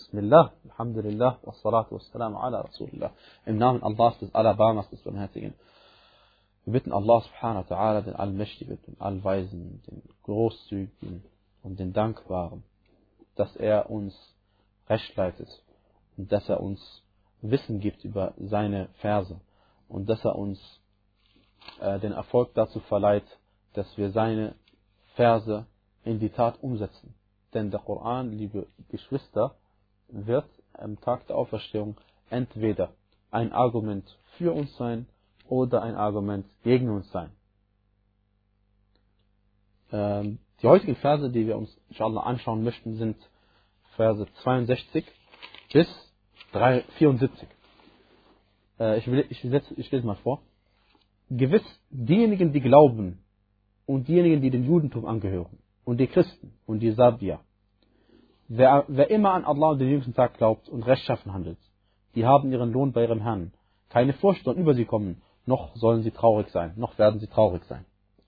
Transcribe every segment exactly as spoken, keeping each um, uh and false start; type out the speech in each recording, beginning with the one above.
Bismillah, Alhamdulillah, wassalatu wassalamu ala Rasulillah. Im Namen Allahs, des Allerbarmers, des Barmherzigen. Wir bitten Allah subhanahu wa ta'ala, den Allmächtigen, den Allweisen, den Großzügigen und den Dankbaren, dass er uns recht leitet und dass er uns Wissen gibt über seine Verse und dass er uns äh, den Erfolg dazu verleiht, dass wir seine Verse in die Tat umsetzen. Denn der Koran, liebe Geschwister, wird am Tag der Auferstehung entweder ein Argument für uns sein oder ein Argument gegen uns sein. Ähm, die heutigen Verse, die wir uns inshallah anschauen möchten, sind Verse zweiundsechzig bis vierundsiebzig. Äh, ich, will, ich, will, ich lese mal vor. Gewiss, diejenigen, die glauben und diejenigen, die dem Judentum angehören und die Christen und die Sabier, wer, wer immer an Allah und den jüngsten Tag glaubt und rechtschaffen handelt, die haben ihren Lohn bei ihrem Herrn. Keine Furcht soll über sie kommen, noch sollen sie traurig sein, noch werden sie traurig sein.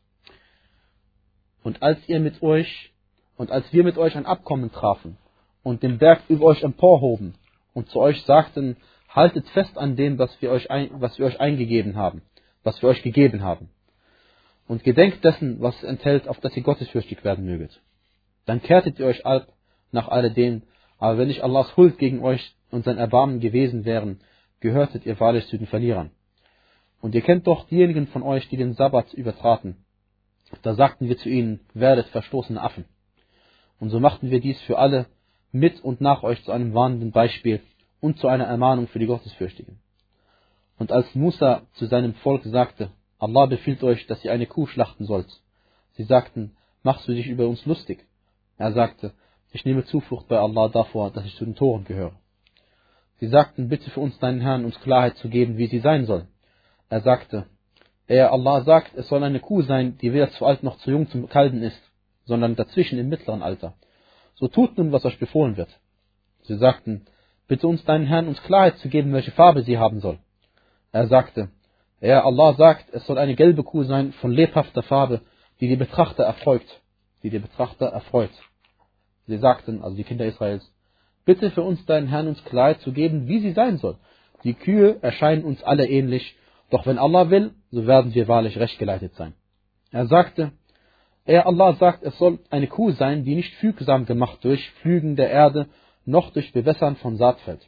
Und als ihr mit euch und als wir mit euch ein Abkommen trafen und den Berg über euch emporhoben und zu euch sagten, haltet fest an dem, was wir euch, ein, was wir euch eingegeben haben, was wir euch gegeben haben. Und gedenkt dessen, was es enthält, auf dass ihr gottesfürchtig werden möget. Dann kehrtet ihr euch ab nach alledem, aber wenn nicht Allahs Huld gegen euch und sein Erbarmen gewesen wären, gehörtet ihr wahrlich zu den Verlierern. Und ihr kennt doch diejenigen von euch, die den Sabbat übertraten. Da sagten wir zu ihnen, werdet verstoßene Affen. Und so machten wir dies für alle mit und nach euch zu einem warnenden Beispiel und zu einer Ermahnung für die Gottesfürchtigen. Und als Musa zu seinem Volk sagte, Allah befiehlt euch, dass ihr eine Kuh schlachten sollt. Sie sagten, machst du dich über uns lustig? Er sagte, ich nehme Zuflucht bei Allah davor, dass ich zu den Toren gehöre. Sie sagten, bitte für uns deinen Herrn, uns Klarheit zu geben, wie sie sein soll. Er sagte, er Allah sagt, es soll eine Kuh sein, die weder zu alt noch zu jung zum Kalben ist, sondern dazwischen im mittleren Alter. So tut nun, was euch befohlen wird. Sie sagten, bitte uns deinen Herrn, uns Klarheit zu geben, welche Farbe sie haben soll. Er sagte, er Allah sagt, es soll eine gelbe Kuh sein von lebhafter Farbe, die die Betrachter erfreut, die die Betrachter erfreut. Sie sagten, also die Kinder Israels, bitte für uns deinen Herrn, uns Klarheit zu geben, wie sie sein soll. Die Kühe erscheinen uns alle ähnlich, doch wenn Allah will, so werden wir wahrlich recht geleitet sein. Er sagte, er Allah sagt, es soll eine Kuh sein, die nicht fügsam gemacht durch Pflügen der Erde, noch durch Bewässern von Saatfeld.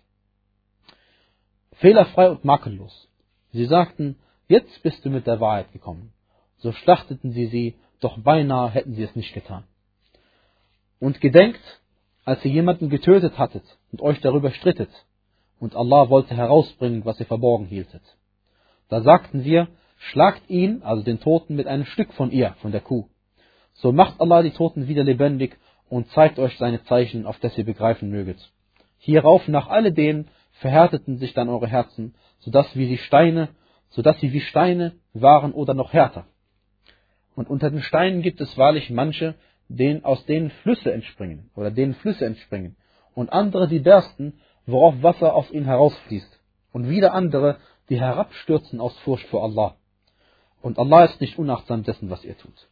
Fehlerfrei und makellos. Sie sagten, jetzt bist du mit der Wahrheit gekommen. So schlachteten sie sie, doch beinahe hätten sie es nicht getan. Und gedenkt, als ihr jemanden getötet hattet und euch darüber strittet, und Allah wollte herausbringen, was ihr verborgen hieltet. Da sagten wir, schlagt ihn, also den Toten, mit einem Stück von ihr, von der Kuh. So macht Allah die Toten wieder lebendig und zeigt euch seine Zeichen, auf das ihr begreifen möget. Hierauf nach alledem verhärteten sich dann eure Herzen, sodass wie sie Steine, sodass sie wie Steine waren oder noch härter. Und unter den Steinen gibt es wahrlich manche, denen, aus denen Flüsse entspringen, oder denen Flüsse entspringen, und andere, die bersten, worauf Wasser aus ihnen herausfließt, und wieder andere, die herabstürzen aus Furcht vor Allah. Und Allah ist nicht unachtsam dessen, was ihr tut.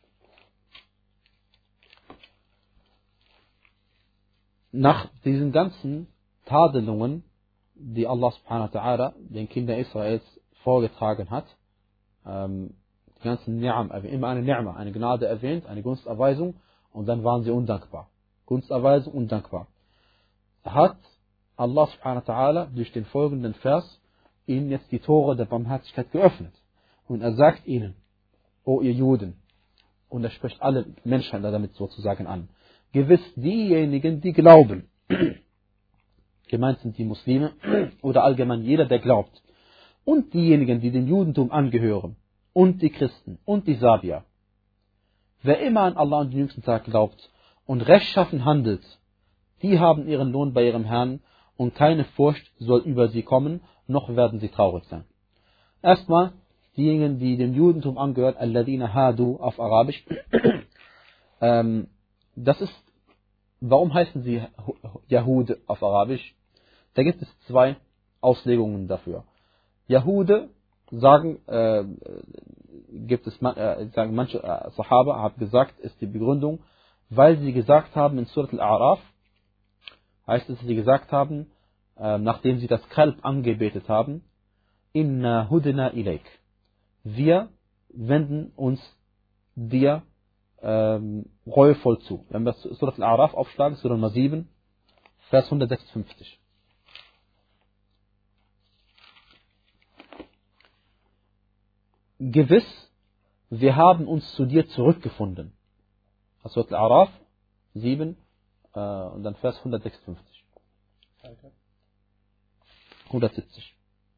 Nach diesen ganzen Tadelungen, die Allah subhanahu wa ta'ala den Kindern Israels vorgetragen hat, ähm, die ganzen Ni'am, immer eine Ni'ma, eine Gnade erwähnt, eine Gunsterweisung, und dann waren sie undankbar. Gunsterweisung, undankbar. Hat Allah subhanahu wa ta'ala durch den folgenden Vers ihnen jetzt die Tore der Barmherzigkeit geöffnet. Und er sagt ihnen, o ihr Juden, und er spricht alle Menschen damit sozusagen an, gewiss diejenigen, die glauben, gemeint sind die Muslime oder allgemein jeder, der glaubt, und diejenigen, die dem Judentum angehören, und die Christen und die Sabier. Wer immer an Allah und den jüngsten Tag glaubt und rechtschaffen handelt, die haben ihren Lohn bei ihrem Herrn und keine Furcht soll über sie kommen, noch werden sie traurig sein. Erstmal diejenigen, die dem Judentum angehören, Alladina Hadu auf Arabisch. ähm, das ist, warum heißen sie Yahude auf Arabisch? Da gibt es zwei Auslegungen dafür. Yahude sagen, äh, gibt es, äh, sagen manche äh, Sahaba haben gesagt, ist die Begründung, weil sie gesagt haben in Surat Al-A'raf, heißt es, dass sie gesagt haben, äh, nachdem sie das Kalb angebetet haben, Inna hudna ilayk. Wir wenden uns dir ähm, reuevoll zu. Wenn wir Surat Al-A'raf aufschlagen, Surah Nummer sieben, Vers hundertsechsundfünfzig. Gewiss, wir haben uns zu dir zurückgefunden. Surat Al-A'raf sieben äh, und dann Vers hundertsechsundfünfzig. hundertsiebzig.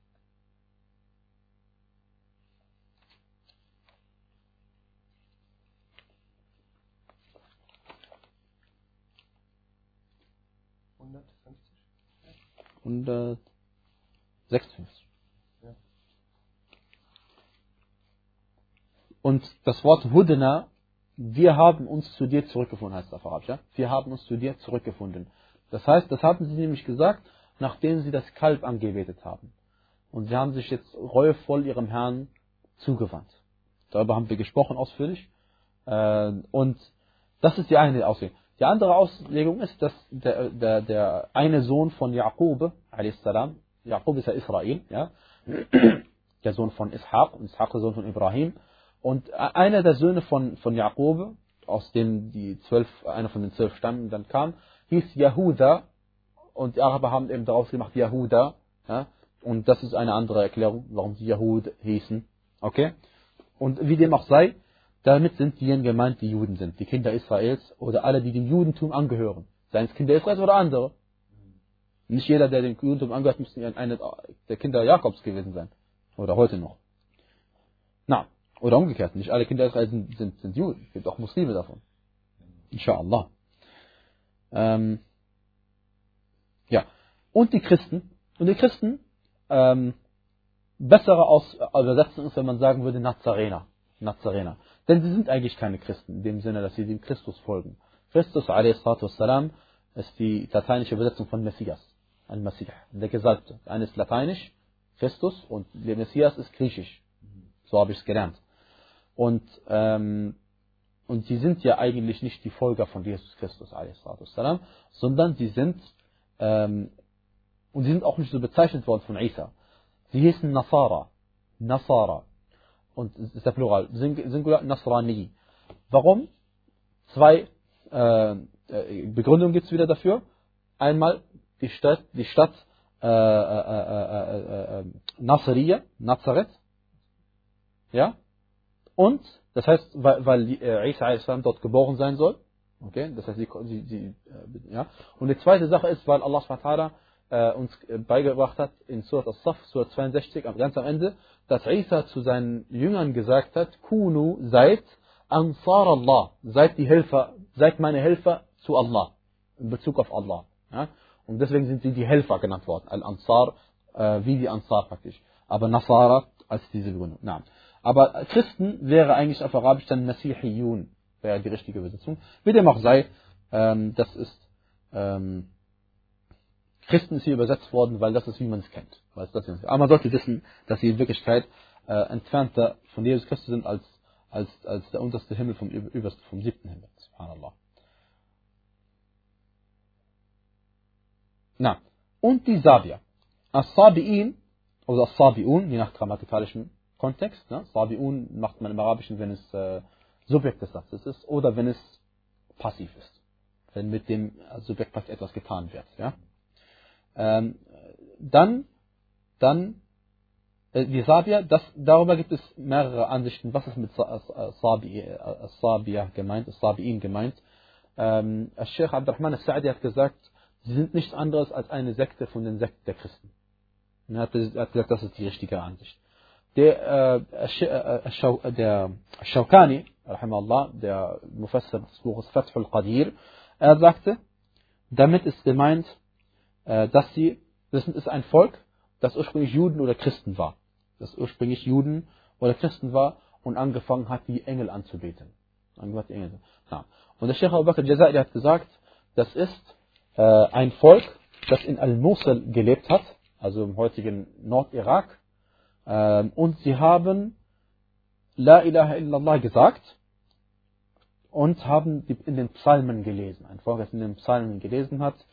hundertsechsundfünfzig. Ja. Und das Wort Hudna, wir haben uns zu dir zurückgefunden, heißt es auf Arabisch. Ja? Wir haben uns zu dir zurückgefunden. Das heißt, das haben sie nämlich gesagt, nachdem sie das Kalb angebetet haben. Und sie haben sich jetzt reuevoll ihrem Herrn zugewandt. Darüber haben wir gesprochen ausführlich. Und das ist die eine Auslegung. Die andere Auslegung ist, dass der, der, der eine Sohn von Jaqub, salam, Jaqub ist ja Israel, ja, der Sohn von Ishaq, und Ishaq der Sohn von Ibrahim, und einer der Söhne von, von Jaqub, aus dem die zwölf, einer von den zwölf Stämmen dann kam, hieß Yahuda, und die Araber haben eben daraus gemacht Yahuda, ja, und das ist eine andere Erklärung, warum sie Yahud hießen, okay, und wie dem auch sei, damit sind diejenigen gemeint, die Juden sind, die Kinder Israels oder alle, die dem Judentum angehören. Seien es Kinder Israels oder andere. Nicht jeder, der dem Judentum angehört, muss einer der Kinder Jakobs gewesen sein. Oder heute noch. Na, oder umgekehrt. Nicht alle Kinder Israels sind, sind, sind Juden. Es gibt auch Muslime davon. Inshallah. Ähm, ja. Und die Christen. Und die Christen, ähm, bessere Aus Übersetzung ist, wenn man sagen würde, Nazarener. Nazarener. Denn sie sind eigentlich keine Christen, in dem Sinne, dass sie dem Christus folgen. Christus, a s, ist die lateinische Übersetzung von Messias. Al-Masih, der Gesalbte. Eine ist lateinisch, Christus, und der Messias ist griechisch. So habe ich es gelernt. Und, ähm, und sie sind ja eigentlich nicht die Folger von Jesus Christus, a s, sondern sie sind, ähm, und sie sind auch nicht so bezeichnet worden von Isa. Sie hießen Nasara. Nasara. Und es ist der Plural, Singular Nasrani. Warum? Zwei äh, Begründungen gibt es wieder dafür. Einmal die Stadt, die Stadt äh, äh, äh, äh, Nasriya, Nazareth. Ja? Und, das heißt, weil, weil äh, Isa a s dort geboren sein soll. Okay? Das heißt, sie, sie, sie, äh, ja. Und die zweite Sache ist, weil Allah subhanahu wa ta'ala äh, uns beigebracht hat in Surat As-Saff, Surat zweiundsechzig, ganz am Ende, dass Isa zu seinen Jüngern gesagt hat, Kunu, seid Ansar Allah, seid die Helfer, seid meine Helfer zu Allah, in Bezug auf Allah. Ja? Und deswegen sind sie die Helfer genannt worden, Al-Ansar, äh, wie die Ansar praktisch. Aber Nasara als diese Begründung. Na. Aber Christen wäre eigentlich auf Arabisch dann Masihiyun, wäre die richtige Übersetzung. Wie dem auch sei, ähm, das ist, ähm, Christen ist hier übersetzt worden, weil das ist, wie man es kennt. Weil es das ist. Aber man sollte wissen, dass sie in Wirklichkeit äh, entfernter von Jesus Christus sind als, als, als der unterste Himmel vom, überste, vom siebten Himmel. Subhanallah. Na, und die Sabier. As-Sabi'in, oder As-Sabi'un, je nach grammatikalischem Kontext. Ne? Sabi'un macht man im Arabischen, wenn es äh, Subjekt des Satzes ist oder wenn es passiv ist. Wenn mit dem Subjekt etwas getan wird. Ja? Ähm, dann, dann äh, die Sabier, das, darüber gibt es mehrere Ansichten, was ist mit Sabiya gemeint, Sabi'in gemeint. Ähm, Sheikh Abdurrahman al-Sa'di hat gesagt, sie sind nichts anderes als eine Sekte von den Sekten der Christen. Und er hat, er hat gesagt, das ist die richtige Ansicht. Der, äh, der Shawkani, rahimahullah, der Mufassir des Buches Fath al-Qadir, er sagte, damit ist gemeint, dass sie, das ist ein Volk, das ursprünglich Juden oder Christen war. Das ursprünglich Juden oder Christen war und angefangen hat, die Engel anzubeten. Angefangen die Engel. Ja. Und der Sheikh Abu Bakr al-Jazairi hat gesagt, das ist äh, ein Volk, das in Al-Mosul gelebt hat, also im heutigen Nordirak, äh, und sie haben La ilaha illallah gesagt und haben die in den Psalmen gelesen. Ein Volk, das in den Psalmen gelesen hat.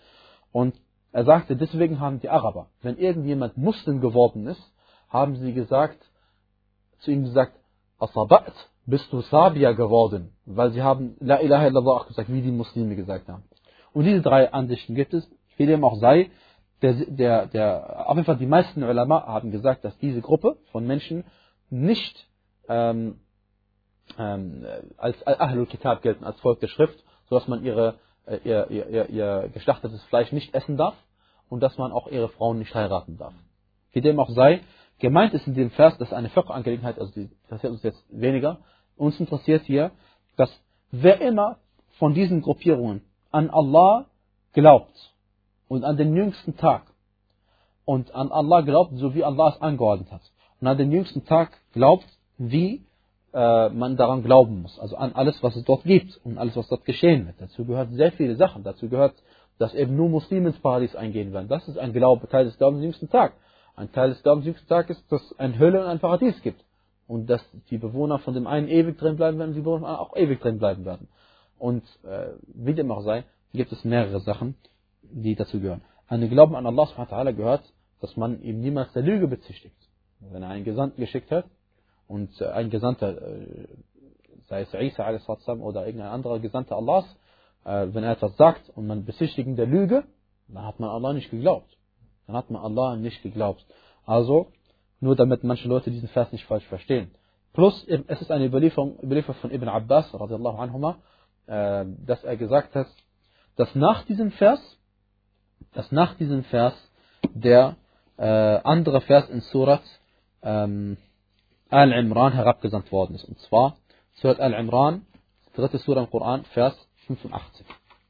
Und er sagte, deswegen haben die Araber, wenn irgendjemand Muslim geworden ist, haben sie gesagt, zu ihm gesagt, Asabat, bist du Sabier geworden, weil sie haben La ilaha illallah auch gesagt, wie die Muslime gesagt haben. Und diese drei Ansichten gibt es, wie dem auch sei, der, der, der, auf jeden Fall die meisten Ulama haben gesagt, dass diese Gruppe von Menschen nicht ähm, ähm, als Ahlul Kitab gelten, als Volk der Schrift, sodass man ihre, äh, ihr, ihr, ihr, ihr geschlachtetes Fleisch nicht essen darf und dass man auch ihre Frauen nicht heiraten darf. Wie dem auch sei, gemeint ist in dem Vers, das ist eine Fiqh-Angelegenheit, also die interessiert uns jetzt weniger. Uns interessiert hier, dass wer immer von diesen Gruppierungen an Allah glaubt und an den jüngsten Tag und an Allah glaubt, so wie Allah es angeordnet hat, und an den jüngsten Tag glaubt, wie äh, man daran glauben muss, also an alles, was es dort gibt und alles, was dort geschehen wird. Dazu gehört sehr viele Sachen. Dazu gehört, dass eben nur Muslime ins Paradies eingehen werden. Das ist ein Glaube, Teil des Glaubens am jüngsten Tag. Ein Teil des Glaubens am jüngsten Tag ist, dass es eine Hölle und ein Paradies gibt. Und dass die Bewohner von dem einen ewig drin bleiben werden und die Bewohner auch ewig drin bleiben werden. Und äh, wie dem auch sei, gibt es mehrere Sachen, die dazu gehören. An den Glauben an Allah subhanahu wa ta'ala gehört, dass man ihm niemals der Lüge bezichtigt. Wenn er einen Gesandten geschickt hat und äh, ein Gesandter, äh, sei es Isa a s. Oder irgendein anderer Gesandter Allahs, äh, wenn er etwas sagt und man bezichtigt ihn der Lüge, dann hat man Allah nicht geglaubt. Dann hat man Allah nicht geglaubt. Also, nur damit manche Leute diesen Vers nicht falsch verstehen. Plus, es ist eine Überlieferung, Überlieferung von Ibn Abbas, radiallahu anhuma, äh, dass er gesagt hat, dass nach diesem Vers, dass nach diesem Vers der äh, andere Vers in Surat ähm, Al-Imran herabgesandt worden ist. Und zwar Surat Al-Imran, dritte Surah im Koran, Vers fünfundachtzig.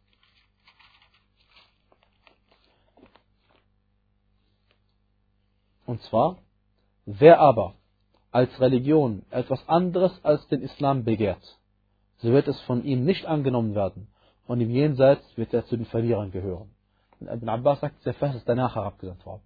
Und zwar, wer aber als Religion etwas anderes als den Islam begehrt, so wird es von ihm nicht angenommen werden und im Jenseits wird er zu den Verlierern gehören. Und Ibn Abbas sagt, der Vers ist danach herabgesandt worden.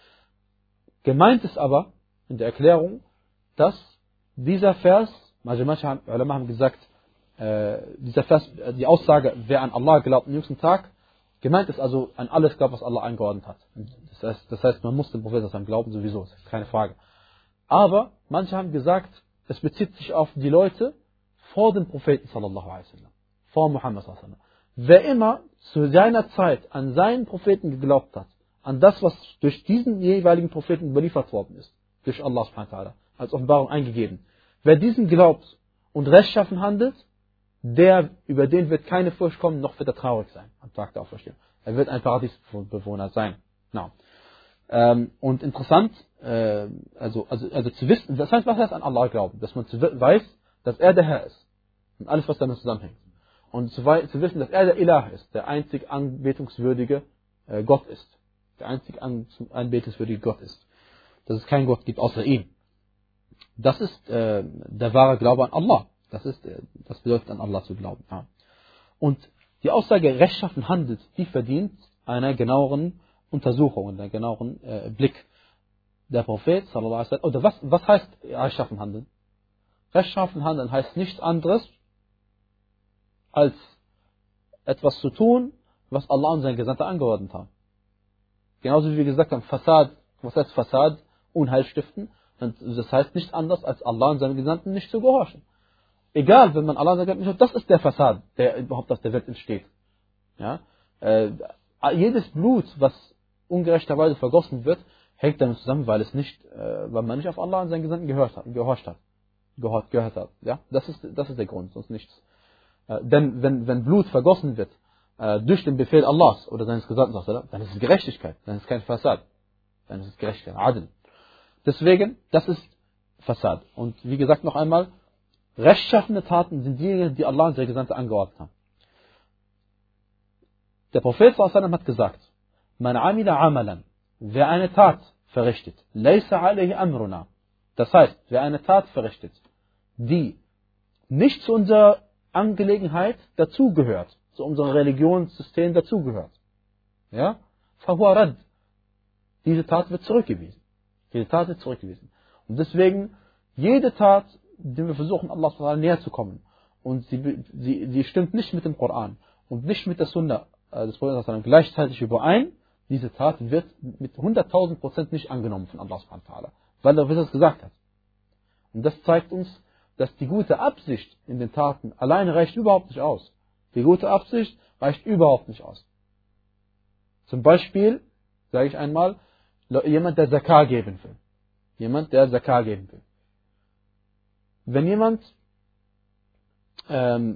Gemeint ist aber in der Erklärung, dass dieser Vers, manche Ulama haben gesagt, äh, dieser Vers, die Aussage, wer an Allah glaubt am jüngsten Tag, gemeint ist also an alles glaubt, was Allah angeordnet hat. Das heißt, das heißt man muss dem Propheten glauben sowieso, das ist keine Frage. Aber manche haben gesagt, es bezieht sich auf die Leute vor dem Propheten sallallahu alaihi wasallam, vor Muhammad sallallahu alaihi wasallam. Wer immer zu seiner Zeit an seinen Propheten geglaubt hat, an das, was durch diesen jeweiligen Propheten überliefert worden ist, durch Allah subhanahu wa ta'ala, als Offenbarung eingegeben. Wer diesen glaubt und rechtschaffen handelt, der, über den wird keine Furcht kommen, noch wird er traurig sein am Tag der Auferstehung. Er wird ein Paradiesbewohner sein. No. Ähm, und interessant, äh, also, also, also zu wissen, das heißt, was heißt an Allah glauben? Dass man zu, weiß, dass er der Herr ist und alles, was damit zusammenhängt. Und zu, zu wissen, dass er der Ilah ist, der einzig anbetungswürdige äh, Gott ist. Der einzig an, anbetungswürdige Gott ist. Dass es keinen Gott gibt außer ihm. Das ist äh, der wahre Glaube an Allah. Das ist, äh, das bedeutet an Allah zu glauben. Ja. Und die Aussage rechtschaffen handelt, die verdient einer genaueren Untersuchung, einer genaueren äh, Blick. Der Prophet, sallallahu alaihi wasallam, oder was, was heißt rechtschaffen handeln? Rechtschaffen handeln heißt nichts anderes, als etwas zu tun, was Allah und sein Gesandter angeordnet haben. Genauso wie wir gesagt haben, Fasad, was heißt Fasad? Unheil stiften. Und das heißt nichts anderes, als Allah und seinen Gesandten nicht zu gehorchen. Egal, wenn man Allah und seinen Gesandten nicht hört, das ist der Fasad, der überhaupt aus der Welt entsteht. Ja? Äh, jedes Blut, was ungerechterweise vergossen wird, hängt damit zusammen, weil es nicht, äh, weil man nicht auf Allah und seinen Gesandten gehört hat, gehorcht hat, gehört, gehört hat. Ja? Das ist, das ist der Grund, sonst nichts. Äh, denn wenn, wenn Blut vergossen wird äh, durch den Befehl Allahs oder seines Gesandten, dann ist es Gerechtigkeit, dann ist es kein Fasad, dann ist es Gerechtigkeit, Adl. Deswegen, das ist Fasad. Und wie gesagt noch einmal, rechtschaffene Taten sind diejenigen, die Allah und seine Gesandte angeordnet haben. Der Prophet sallallahu alaihi wasallam hat gesagt, Man amila amalan, wer eine Tat verrichtet, laysa alayhi amruna. Das heißt, wer eine Tat verrichtet, die nicht zu unserer Angelegenheit dazugehört, zu unserem Religionssystem dazugehört, ja, fahuwa rad. Diese Tat wird zurückgewiesen. Diese Tat wird zurückgewiesen. Und deswegen, jede Tat, die wir versuchen, Allah näher zu kommen, und sie, sie, sie stimmt nicht mit dem Koran und nicht mit der Sunna äh, des Propheten gleichzeitig überein, diese Tat wird mit hunderttausend Prozent nicht angenommen von Allah subhanahu wa ta'ala, weil er das gesagt hat. Und das zeigt uns, dass die gute Absicht in den Taten alleine reicht überhaupt nicht aus. Die gute Absicht reicht überhaupt nicht aus. Zum Beispiel, sage ich einmal, jemand, der Zakah geben will. Jemand, der Zakah geben will. Wenn jemand ähm,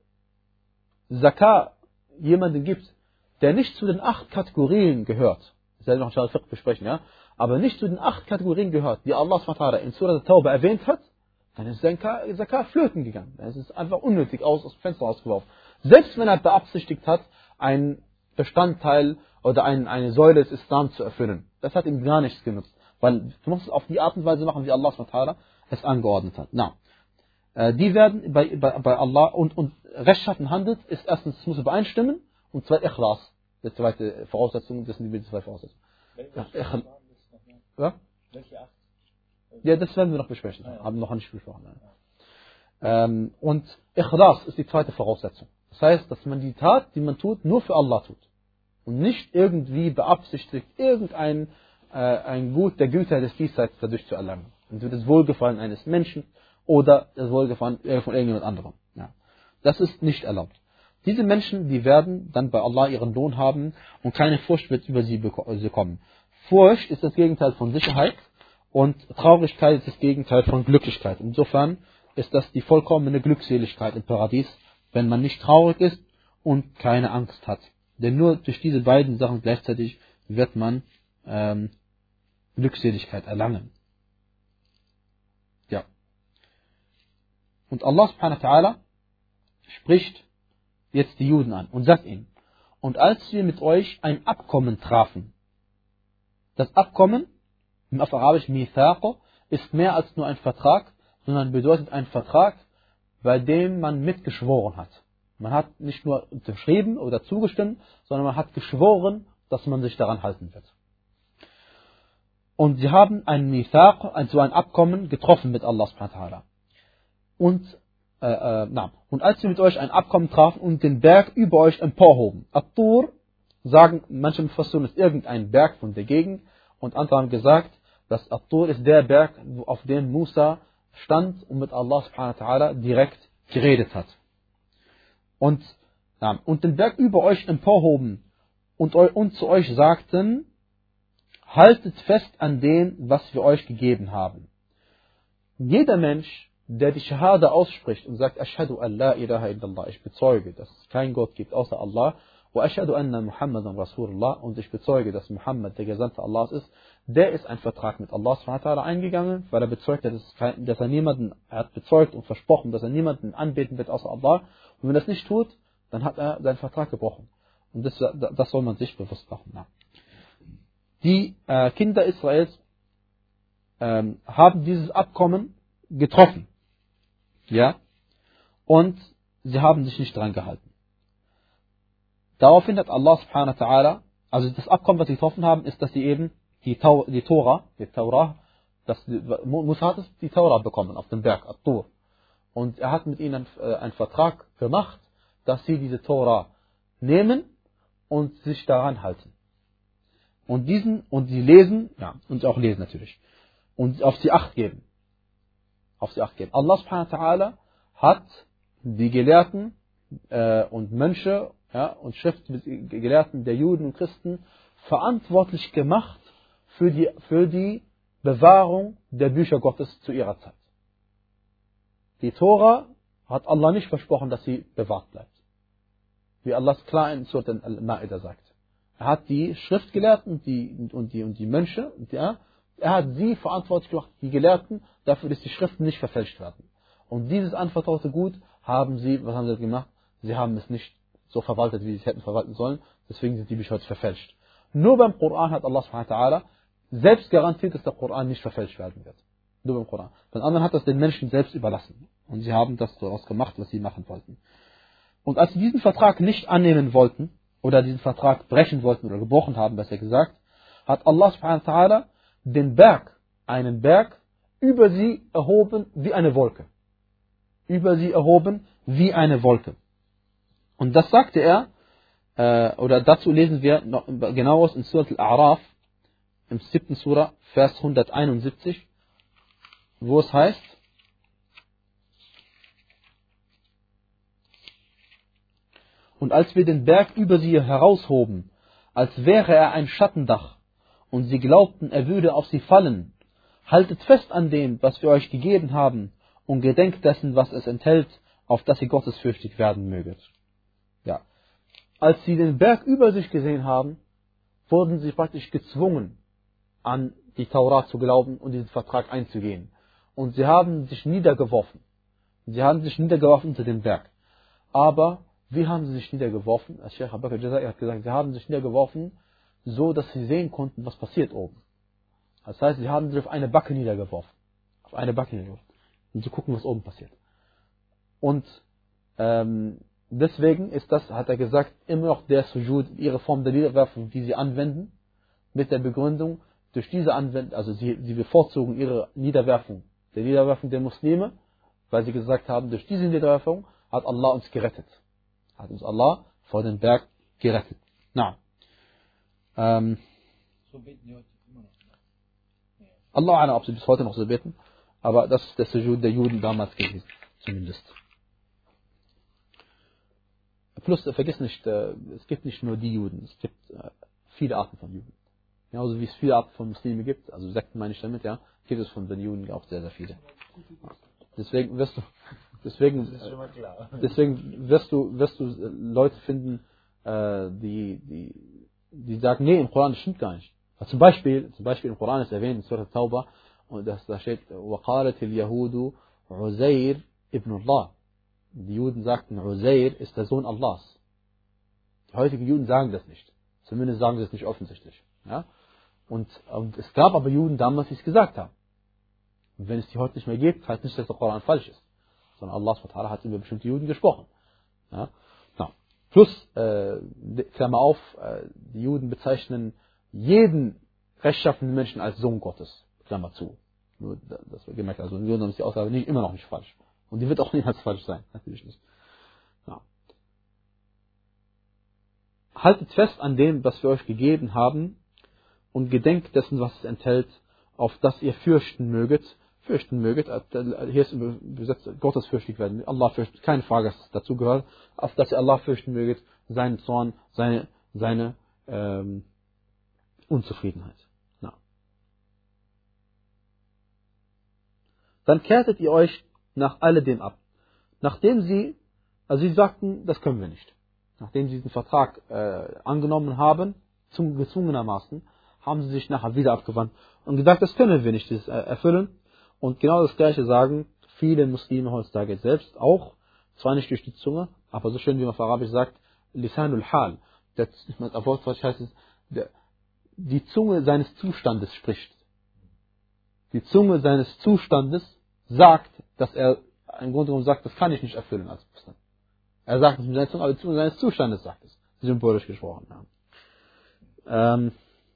Zakah jemanden gibt, der nicht zu den acht Kategorien gehört, das werden wir noch in Fiqh besprechen, ja, aber nicht zu den acht Kategorien gehört, die Allah subhanahu wa ta'ala in Surah At-Tawbah erwähnt hat, dann ist Zakah flöten gegangen. Es ist einfach unnötig aus, aus dem Fenster rausgeworfen. Selbst wenn er beabsichtigt hat, einen Bestandteil oder ein, eine Säule des Islam zu erfüllen. Das hat ihm gar nichts genutzt. Weil du musst es auf die Art und Weise machen, wie Allah subhanahu wa ta'ala es angeordnet hat. Na, äh, die werden bei, bei, bei Allah und, und rechtschaffen handelt, ist erstens, es muss übereinstimmen und zweitens Ikhlas. Die zweite Voraussetzung, das sind die zwei Voraussetzungen. Ja, ja? Welche acht? Ja, das werden wir noch besprechen. Ja, ja. Haben wir noch nicht besprochen. Ja. Ähm, und Ikhlas ist die zweite Voraussetzung. Das heißt, dass man die Tat, die man tut, nur für Allah tut. Und nicht irgendwie beabsichtigt, irgendein äh, ein Gut der Güter des Diesseits dadurch zu erlangen. Und das Wohlgefallen eines Menschen oder das Wohlgefallen von irgendjemand anderem. Ja. Das ist nicht erlaubt. Diese Menschen, die werden dann bei Allah ihren Lohn haben und keine Furcht wird über sie kommen. Furcht ist das Gegenteil von Sicherheit und Traurigkeit ist das Gegenteil von Glücklichkeit. Insofern ist das die vollkommene Glückseligkeit im Paradies, wenn man nicht traurig ist und keine Angst hat. Denn nur durch diese beiden Sachen gleichzeitig wird man ähm, Glückseligkeit erlangen. Ja. Und Allah subhanahu wa ta'ala spricht jetzt die Juden an und sagt ihnen, und als wir mit euch ein Abkommen trafen, das Abkommen, im Arabisch Mithaq, ist mehr als nur ein Vertrag, sondern bedeutet ein Vertrag, bei dem man mitgeschworen hat. Man hat nicht nur unterschrieben oder zugestimmt, sondern man hat geschworen, dass man sich daran halten wird. Und sie haben ein Mithaq, also ein Abkommen, getroffen mit Allah subhanahu wa ta'ala. Und, äh, äh, na, und als wir mit euch ein Abkommen trafen und den Berg über euch emporhoben. At-Tur, sagen manche Mufassiren, ist irgendein Berg von der Gegend. Und andere haben gesagt, dass At-Tur ist der Berg, auf dem Musa stand und mit Allah subhanahu wa ta'ala direkt geredet hat. Und, ja, und den Berg über euch emporhoben und, und zu euch sagten, haltet fest an dem, was wir euch gegeben haben. Jeder Mensch, der die Shahada ausspricht und sagt, Ashhadu an la ilaha illallah, ich bezeuge, dass es keinen Gott gibt außer Allah, wa ashhadu anna Muhammadan Rasulullah, und ich bezeuge, dass Muhammad der Gesandte Allahs ist, der ist ein Vertrag mit Allah subhanahu wa ta'ala eingegangen, weil er bezeugt hat, dass, kein, dass er niemanden, er hat bezeugt und versprochen, dass er niemanden anbeten wird außer Allah. Und wenn er das nicht tut, dann hat er seinen Vertrag gebrochen. Und das, das soll man sich bewusst machen. Ja. Die äh, Kinder Israels ähm, haben dieses Abkommen getroffen. Ja. Und sie haben sich nicht dran gehalten. Daraufhin hat Allah subhanahu wa ta'ala, also das Abkommen, was sie getroffen haben, ist, dass sie eben die, Tau, die Tora, die Taura, dass die, Musa hat die Taura bekommen auf dem Berg, At-Tur. Und er hat mit ihnen äh, einen Vertrag gemacht, dass sie diese Tora nehmen und sich daran halten. Und diesen, und sie lesen, ja, und auch lesen natürlich. Und auf sie Acht geben. Auf sie Acht geben. Allah subhanahu wa ta'ala hat die Gelehrten äh, und Mönche, ja, und Schriftgelehrten der Juden und Christen verantwortlich gemacht für die, für die Bewahrung der Bücher Gottes zu ihrer Zeit. Die Tora hat Allah nicht versprochen, dass sie bewahrt bleibt. Wie Allah es klar in Surah Al-Ma'idah sagt. Er hat die Schriftgelehrten und die, und die, und die Mönche, ja, er hat sie verantwortlich gemacht, die Gelehrten, dafür, dass die Schriften nicht verfälscht werden. Und dieses anvertraute Gut haben sie, was haben sie gemacht? Sie haben es nicht so verwaltet, wie sie es hätten verwalten sollen, deswegen sind die Bücher heute verfälscht. Nur beim Koran hat Allah subhanahu wa ta'ala selbst garantiert, dass der Koran nicht verfälscht werden wird. Nur beim Koran. Von anderen hat das den Menschen selbst überlassen. Und sie haben das daraus gemacht, was sie machen wollten. Und als sie diesen Vertrag nicht annehmen wollten, oder diesen Vertrag brechen wollten, oder gebrochen haben, besser gesagt, hat Allah subhanahu wa ta'ala den Berg, einen Berg, über sie erhoben wie eine Wolke. Über sie erhoben wie eine Wolke. Und das sagte er, äh, oder dazu lesen wir noch genaueres in Surat Al-A'raf, im siebten Surah, Vers hunderteinundsiebzig, wo es heißt: Und als wir den Berg über sie heraushoben, als wäre er ein Schattendach, und sie glaubten, er würde auf sie fallen, haltet fest an dem, was wir euch gegeben haben, und gedenkt dessen, was es enthält, auf dass ihr gottesfürchtig werden möget. Ja. Als sie den Berg über sich gesehen haben, wurden sie praktisch gezwungen, an die Taura zu glauben und diesen Vertrag einzugehen. Und sie haben sich niedergeworfen. Sie haben sich niedergeworfen unter den Berg. Aber wie haben sie sich niedergeworfen? Als Sheikh Abu Bakr al-Jazairi hat gesagt, sie haben sich niedergeworfen, so dass sie sehen konnten, was passiert oben. Das heißt, sie haben sich auf eine Backe niedergeworfen. Auf eine Backe niedergeworfen. Um zu gucken, was oben passiert. Und ähm, deswegen ist das, hat er gesagt, immer noch der Sujud, ihre Form der Niederwerfung, die sie anwenden, mit der Begründung, durch diese Anwendung, also sie, sie bevorzugen ihre Niederwerfung, der Niederwerfung der Muslime, weil sie gesagt haben, durch diese Niederwerfung hat Allah uns gerettet. Hat uns Allah vor dem Berg gerettet. Na. Ähm, so beten die heute immer noch. Allah, ob sie bis heute noch so beten, aber das ist der Sujud der Juden damals gewesen, zumindest. Plus, vergiss nicht, es gibt nicht nur die Juden, es gibt viele Arten von Juden. Genauso wie es viele Arten von Muslimen gibt, also Sekten meine ich damit, ja, gibt es von den Juden auch sehr, sehr viele. Deswegen wirst du, deswegen, deswegen wirst du, wirst du Leute finden, die, die, die sagen, nee, im Koran das stimmt gar nicht. Also zum Beispiel, zum Beispiel im Koran ist erwähnt in Surah Tauba, und das, da steht, وَقَالَتِ الْيَهُودُ عُزَيْرِ ibn Allah. Die Juden sagten, Uzair ist der Sohn Allahs. Die heutigen Juden sagen das nicht. Zumindest sagen sie es nicht offensichtlich. Ja? Und, und es gab aber Juden damals, die es gesagt haben. Und wenn es die heute nicht mehr gibt, heißt nicht, dass der Koran falsch ist. Sondern Allah hat über bestimmte Juden gesprochen. Ja? Na. Plus, äh, Klammer auf, äh, die Juden bezeichnen jeden rechtschaffenen Menschen als Sohn Gottes. Klammer zu. Nur, dass wir gemerkt haben, also Juden ist die Aussage nicht, immer noch nicht falsch. Und die wird auch niemals falsch sein. Natürlich nicht. Ja. Haltet fest an dem, was wir euch gegeben haben, und gedenkt dessen, was es enthält, auf das ihr fürchten möget. Fürchten möget, hier ist übersetzt, gottesfürchtig werden. Allah fürchtet, keine Frage, dass es dazu gehört, auf dass ihr Allah fürchten möget, seinen Zorn, seine, seine ähm, Unzufriedenheit. Ja. Dann kehrtet ihr euch nach alledem ab. Nachdem sie, also sie sagten, das können wir nicht. Nachdem sie diesen Vertrag äh, angenommen haben, zum, gezwungenermaßen, haben sie sich nachher wieder abgewandt und gesagt, das können wir nicht das, äh, erfüllen. Und genau das Gleiche sagen viele Muslime heutzutage selbst auch, zwar nicht durch die Zunge, aber so schön wie man auf Arabisch sagt, Lisanul Hal. Das, auf Wort heißt es, der, die Zunge seines Zustandes spricht. Die Zunge seines Zustandes sagt, dass er im Grunde genommen sagt, das kann ich nicht erfüllen als Muslim. Er sagt es mit seiner Zunge, aber die Zunge seines Zustandes sagt es. Symbolisch gesprochen. Ja. Ähm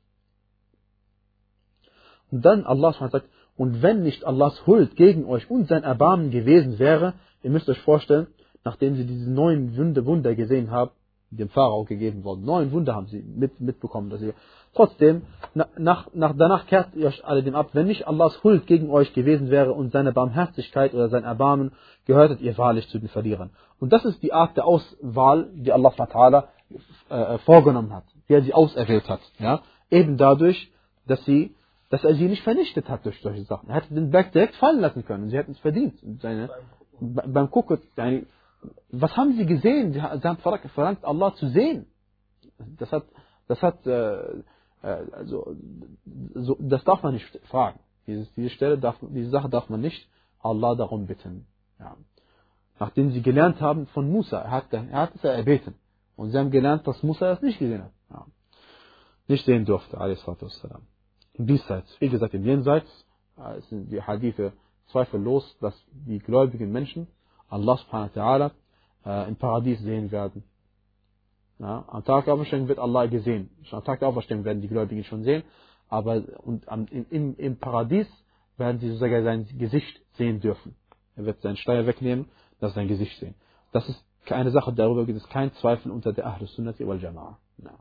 und dann Allah sagt, und wenn nicht Allahs Huld gegen euch und sein Erbarmen gewesen wäre, ihr müsst euch vorstellen, nachdem sie diese neuen Wunder, Wunder gesehen haben, die dem Pharao gegeben wurden, neun Wunder haben sie mit, mitbekommen, dass sie trotzdem, nach, nach, danach kehrt ihr euch alle dem ab, wenn nicht Allahs Huld gegen euch gewesen wäre und seine Barmherzigkeit oder sein Erbarmen, gehörtet ihr wahrlich zu den Verlierern. Und das ist die Art der Auswahl, die Allah Ta'ala äh, vorgenommen hat, die er sie auserwählt hat. Ja? Eben dadurch, dass sie, dass er sie nicht vernichtet hat durch solche Sachen. Er hätte den Berg direkt fallen lassen können. Sie hätten es verdient. Seine, beim, beim Gucken, seine, was haben sie gesehen? Sie haben verlangt, Allah zu sehen. Das hat, das hat, äh, also, so, das darf man nicht fragen. Diese, diese Stelle darf, diese Sache darf man nicht Allah darum bitten. Ja. Nachdem sie gelernt haben von Musa, er hat, er hat es ja erbeten. Und sie haben gelernt, dass Musa das nicht gesehen hat. Ja. Nicht sehen durfte, alayhi salatu wassalam. Diesseits, wie gesagt, im Jenseits äh, sind die Hadithe zweifellos, dass die gläubigen Menschen Allah subhanahu wa ta'ala äh, im Paradies sehen werden. Ja, am Tag der Auferstehung wird Allah gesehen. Am Tag der Auferstehung werden die Gläubigen schon sehen, aber und am, im, im Paradies werden sie sogar sein Gesicht sehen dürfen. Er wird seinen Schleier wegnehmen, dass sein Gesicht sehen. Das ist Keine Sache, darüber gibt es keinen Zweifel unter der Ahlus Sunnati wal Jama'a. Ja.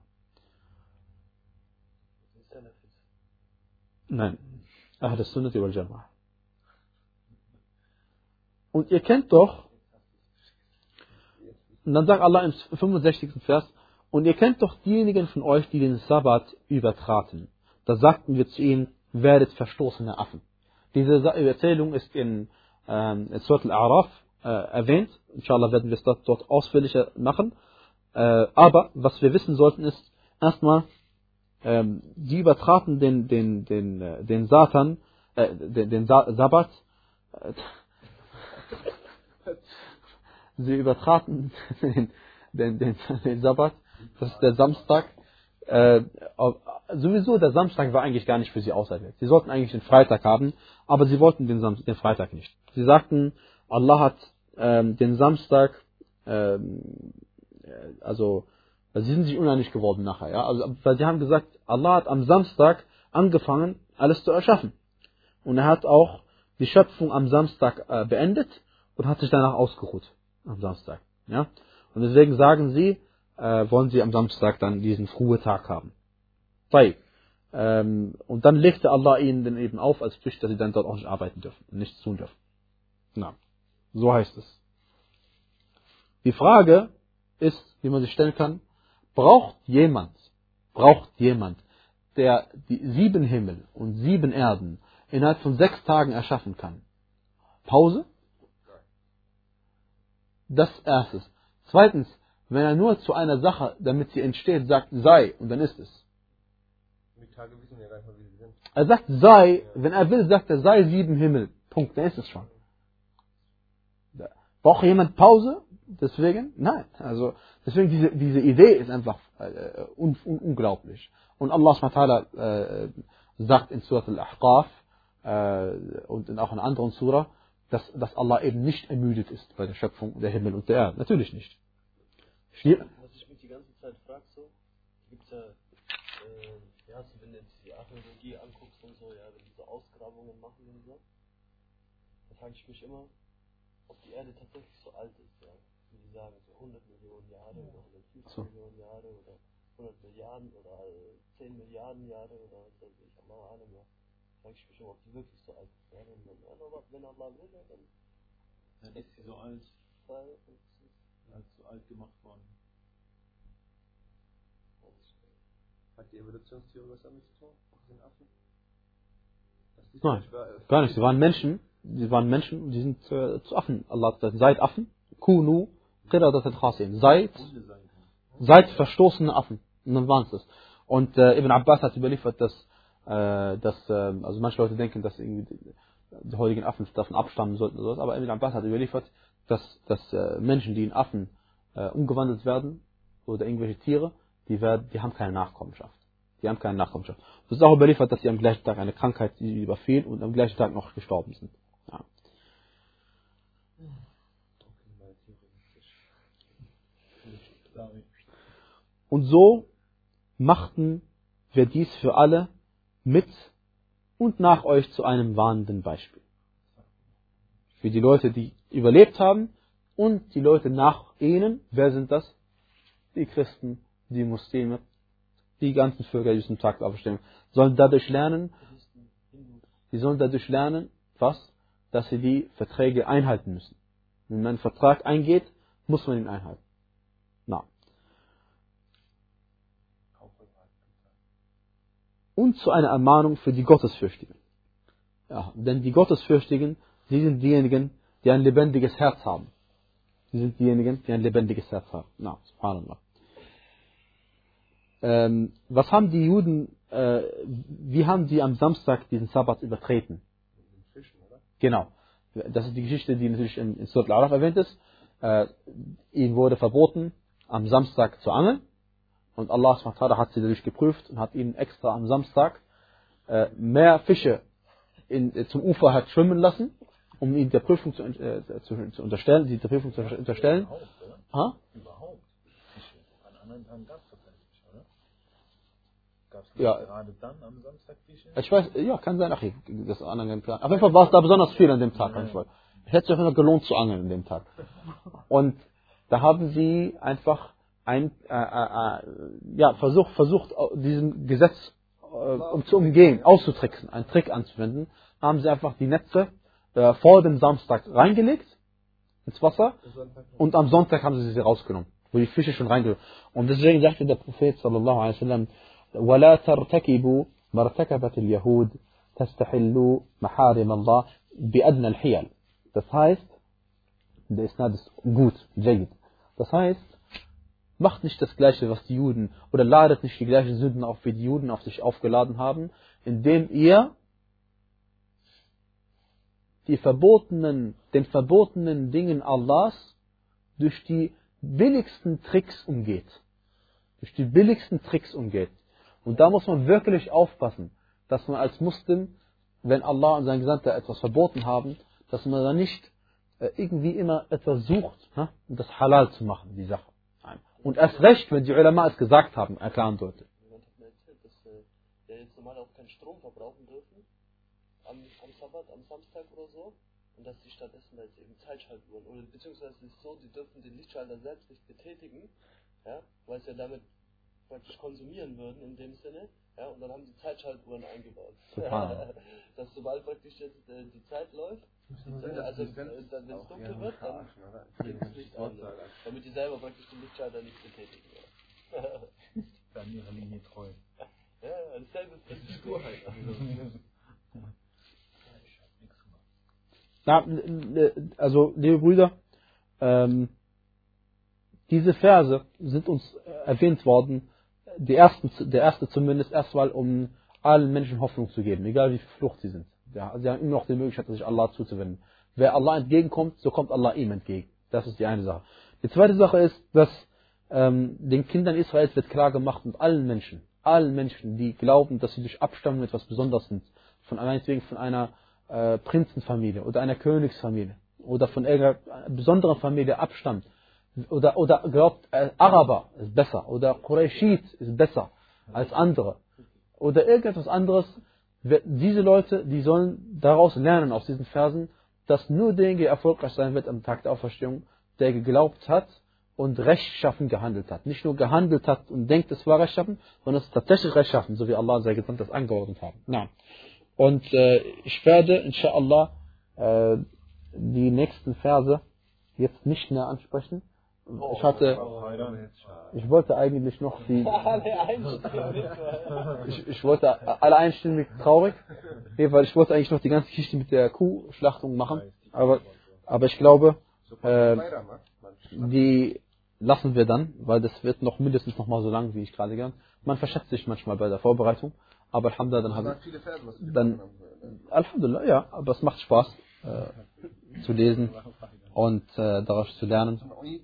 Nein, Ahlus Sunnati wal Jama'a. Und ihr kennt doch, und dann sagt Allah im fünfundsechzigsten Vers, und ihr kennt doch diejenigen von euch, die den Sabbat übertraten. Da sagten wir zu ihnen, werdet verstoßene Affen. Diese Erzählung ist in ähm, Surat al-A'raf äh, erwähnt. Inshallah werden wir es dort, dort ausführlicher machen. Äh, aber was wir wissen sollten ist, erstmal, ähm, die übertraten den, den, den, äh, den Satan, äh, den, den Sa- Sabbat, äh, sie übertraten den, den, den, den Sabbat, das ist der Samstag. Äh, sowieso der Samstag war eigentlich gar nicht für sie auserwählt. Sie sollten eigentlich den Freitag haben, aber sie wollten den, Sam- den Freitag nicht. Sie sagten, Allah hat ähm, den Samstag, ähm, also sie sind sich uneinig geworden nachher, ja, also, weil sie haben gesagt, Allah hat am Samstag angefangen, alles zu erschaffen. Und er hat auch die Schöpfung am Samstag äh, beendet und hat sich danach ausgeruht am Samstag. Ja? Und deswegen sagen sie, äh, wollen sie am Samstag dann diesen Ruhetag haben. Ähm, und dann legte Allah ihnen den eben auf, als Pflicht, dass sie dann dort auch nicht arbeiten dürfen und nichts tun dürfen. Na, so heißt es. Die Frage ist, wie man sich stellen kann, braucht jemand, braucht jemand, der die sieben Himmel und sieben Erden innerhalb von sechs Tagen erschaffen kann, Pause? Das erstes. Zweitens, wenn er nur zu einer Sache, damit sie entsteht, sagt, sei, und dann ist es. Die Tage wissen ja gar nicht, wie sie sind. Er sagt, sei, wenn er will, sagt er, sei sieben Himmel. Punkt, dann ist es schon. Braucht jemand Pause? Deswegen? Nein. Also, deswegen, diese, diese Idee ist einfach äh, un, un, unglaublich. Und Allah subhanahu wa ta'ala äh, sagt in Surat al-Ahqaf äh, und in auch in anderen Surah, dass, dass Allah eben nicht ermüdet ist bei der Schöpfung der Himmel und der Erde. Natürlich nicht. Schwierig. Was ich mich die ganze Zeit frage, so, gibt es ja, äh, ja, so, wenn du jetzt die Archäologie anguckst und so, ja, wenn die so Ausgrabungen machen und so, da frage ich mich immer, ob die Erde tatsächlich so alt ist, ja. Wie die sagen, so hundert Millionen Jahre oder hundertfünfzig so. Millionen Jahre oder hundert Milliarden oder zehn Milliarden Jahre oder was weiß ich, keine Ahnung, ja. Da frage ich mich immer, ob die wirklich so alt ist, ja. Wenn, wenn, wenn Allah will, dann, Dann ist sie so alt, weil, als so alt gemacht worden. hat die Evolutionstheorie was damit zu tun? Mit den Affen? Das ist Nein, nicht wahr. gar nicht. Sie waren Menschen, sie waren Menschen und die sind äh, zu Affen. Allah hat gesagt, seid Affen, kunu, qiradat al-khasim. Seid, Hunde sein kann. seid verstoßene Affen. Und dann waren es das. Und äh, Ibn Abbas hat überliefert, dass, äh, dass äh, also manche Leute denken, dass irgendwie die, die heutigen Affen davon abstammen sollten oder sowas, aber Ibn Abbas hat überliefert, dass, dass äh, Menschen, die in Affen äh, umgewandelt werden, oder irgendwelche Tiere, die, werden, die haben keine Nachkommenschaft. Die haben keine Nachkommenschaft. Es ist auch überliefert, dass sie am gleichen Tag eine Krankheit sie überfiel und am gleichen Tag noch gestorben sind. Ja. Und so machten wir dies für alle mit und nach euch zu einem warnenden Beispiel. Für die Leute, die überlebt haben und die Leute nach ihnen. Wer sind das? Die Christen, die Muslime, die ganzen Völker, die zum Tag aufstehen, sollen dadurch lernen, die sollen dadurch lernen, was? Dass sie die Verträge einhalten müssen. Wenn man einen Vertrag eingeht, muss man ihn einhalten. Na. Und zu einer Ermahnung für die Gottesfürchtigen. Ja, denn die Gottesfürchtigen, sie sind diejenigen, die ein lebendiges Herz haben. Sie sind diejenigen, die ein lebendiges Herz haben. Na, subhanallah. Ähm, was haben die Juden, äh, wie haben die am Samstag diesen Sabbat übertreten? Fischen, oder? Genau. Das ist die Geschichte, die natürlich in, in Surat al-Araf erwähnt ist. Äh, ihnen wurde verboten, am Samstag zu angeln. Und Allah subhanahu wa ta'ala hat sie dadurch geprüft und hat ihnen extra am Samstag äh, mehr Fische in, äh, zum Ufer hat schwimmen lassen, um ihnen der Prüfung zu, äh, zu, zu unterstellen, sie der Prüfung zu unterstellen. Überhaupt, oder? Ha? Überhaupt. Fische. An anderen Tagen gab es doch keine Fische, oder? Gab es Ja. gerade dann am Samstag Fische? Ich weiß, ja, kann sein, ach, ich- das anderen Plan. Auf jeden Fall war es da besonders viel an dem Tag. Ja. Es hätte sich auf jeden Fall gelohnt zu angeln an dem Tag. Und da haben sie einfach ein, äh, äh, ja, versucht, versucht, diesem Gesetz äh, um zu umgehen, auszutricksen, einen Trick anzuwenden, haben sie einfach die Netze äh, vor dem Samstag reingelegt ins Wasser und am Sonntag haben sie sie rausgenommen, wo die Fische schon reingehören. Und deswegen sagte der Prophet sallallahu alaihi wasallam: وَلَا تَرْتَكِبُوا مَرْتَكَبَتِ الْيَهُودِ تَسْتَحِلُّوا مَحَارِمَ اللَّهِ بِأَدْنَى الْحِيَلِ. Das heißt, der Isnad ist gut, jayyid. Das heißt, macht nicht das Gleiche, was die Juden, oder ladet nicht die gleichen Sünden auf, wie die Juden auf sich aufgeladen haben, indem ihr die verbotenen, den verbotenen Dingen Allahs durch die billigsten Tricks umgeht. Durch die billigsten Tricks umgeht. Und da muss man wirklich aufpassen, dass man als Muslim, wenn Allah und sein Gesandter etwas verboten haben, dass man da nicht äh, irgendwie immer etwas sucht, ne, um das halal zu machen, die Sache. Nein. Und erst recht, wenn die Ulama es gesagt haben, erklären sollte. Jemand hat mir erzählt, dass äh, der jetzt normal auch keinen Strom verbrauchen dürfen, am, am Sabbat, am Samstag oder so, und dass die stattdessen da jetzt eben Zeitschaltuhren, oder beziehungsweise es ist so, die dürfen den Lichtschalter selbst nicht betätigen, ja, weil sie ja damit praktisch konsumieren würden in dem Sinne, ja, und dann haben sie Zeitschaltuhren eingebaut. Dass sobald praktisch jetzt äh, die Zeit läuft, die Zeit, also äh, dann, wenn es dunkel wird, dann geht das Licht an, damit die selber praktisch den Lichtschalter nicht betätigen. Ja. Dann ihrer Linie treu. Ja, dasselbe ist das Sturheit. Na, also, liebe Brüder, ähm, diese Verse sind uns erwähnt worden, die ersten, der erste zumindest erstmal, um allen Menschen Hoffnung zu geben, egal wie flucht sie sind. Ja, sie haben immer noch die Möglichkeit, sich Allah zuzuwenden. Wer Allah entgegenkommt, so kommt Allah ihm entgegen. Das ist die eine Sache. Die zweite Sache ist, dass ähm, den Kindern Israels wird klar gemacht und allen Menschen, allen Menschen, die glauben, dass sie durch Abstammung etwas Besonderes sind, von meinetwegen von einer äh, Prinzenfamilie oder einer Königsfamilie oder von irgendeiner besonderen Familie abstammt, oder, oder glaubt, äh, Araber ist besser, oder Qurayshit ist besser als andere, oder irgendetwas anderes, diese Leute, die sollen daraus lernen, aus diesen Versen, dass nur derjenige erfolgreich sein wird am Tag der Auferstehung, der geglaubt hat und rechtschaffen gehandelt hat. Nicht nur gehandelt hat und denkt, es war rechtschaffen, sondern es ist tatsächlich rechtschaffen, so wie Allah und sein Gesandter das angeordnet haben. Na. Und äh, ich werde, inshallah, äh, die nächsten Verse jetzt nicht mehr ansprechen. Ich hatte, ich wollte eigentlich noch die, ich, ich wollte alle einstimmig traurig, weil ich wollte eigentlich noch die ganze Geschichte mit der Kuhschlachtung machen, aber, aber ich glaube, äh, die lassen wir dann, weil das wird noch mindestens noch mal so lang, wie ich gerade gern. Man verschätzt sich manchmal bei der Vorbereitung, aber Alhamdulillah, dann habe ich, dann, Alhamdulillah, ja, aber es macht Spaß, äh, zu lesen und äh, daraus zu lernen.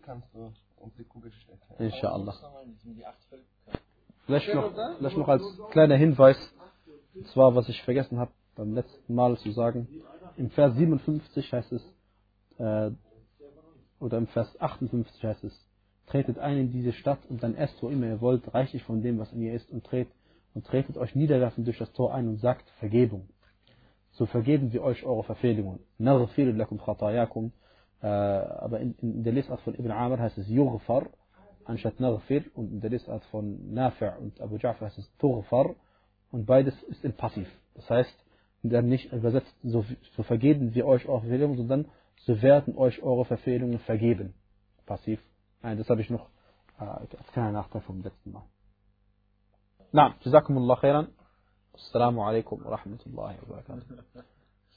Inshallah. Vielleicht noch, vielleicht noch als kleiner Hinweis, und zwar, was ich vergessen habe beim letzten Mal zu sagen, im Vers siebenundfünfzig heißt es, äh, oder im Vers achtundfünfzig heißt es, tretet ein in diese Stadt und dann esst, wo immer ihr wollt, reichlich von dem, was in ihr ist, und tret, und tretet euch niederwerfend durch das Tor ein und sagt Vergebung. So vergeben wir euch eure Verfehlungen. Naghfir lakum khatayakum. Aber in, in der Lesart von Ibn Amr heißt es Yughfar anstatt Naghfir, und in der Lesart von Nafi' und Abu Ja'far heißt es Tughfar, und beides ist im Passiv. Das heißt, dann nicht übersetzt, so, so vergeben wir euch eure Verfehlungen, sondern so werden euch eure Verfehlungen vergeben. Passiv. Nein, das habe ich noch äh, als kleiner Nachteil vom letzten Mal. Na, Jazakumullah khairan. Assalamu alaikum wa rahmatullahi wa barakatuh.